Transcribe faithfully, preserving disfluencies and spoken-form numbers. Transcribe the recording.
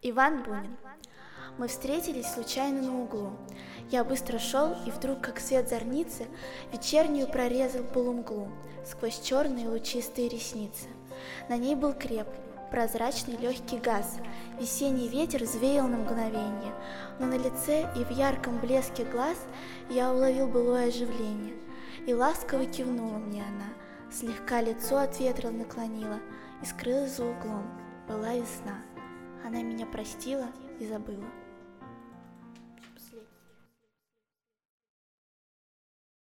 Иван Бунин. Мы встретились случайно на углу. Я быстро шел, и вдруг, как свет зорницы, вечернюю прорезал полумглу сквозь черные лучистые ресницы. На ней был креп, прозрачный легкий газ. Весенний ветер взвеял на мгновенье, но на лице и в ярком блеске глаз я уловил былое оживление. И ласково кивнула мне она, слегка лицо от ветра наклонила и скрылась за углом. Была весна. Она меня простила и забыла.